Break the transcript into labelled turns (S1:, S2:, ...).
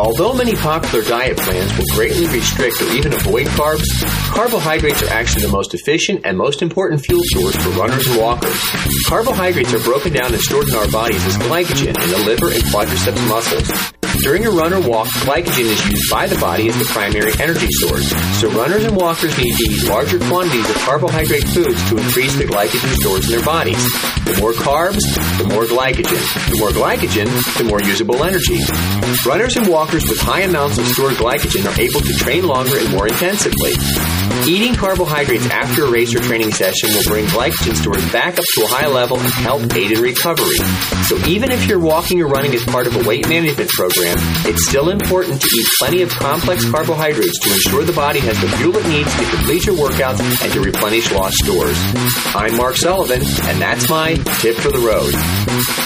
S1: Although many popular diet plans will greatly restrict or even avoid carbs, carbohydrates are actually the most efficient and most important fuel source for runners and walkers. Carbohydrates are broken down and stored in our bodies as glycogen in the liver and quadriceps muscles. During a run or walk, glycogen is used by the body as the primary energy source. So runners and walkers need to eat larger quantities of carbohydrate foods to increase the glycogen stores in their bodies. The more carbs, the more glycogen. The more glycogen, the more usable energy. Runners and walkers with high amounts of stored glycogen are able to train longer and more intensively. Eating carbohydrates after a race or training session will bring glycogen stores back up to a high level and help aid in recovery. So even if you're walking or running as part of a weight management program, it's still important to eat plenty of complex carbohydrates to ensure the body has the fuel it needs to complete your workouts and to replenish lost stores. I'm Mark Sullivan, and that's my tip for the road.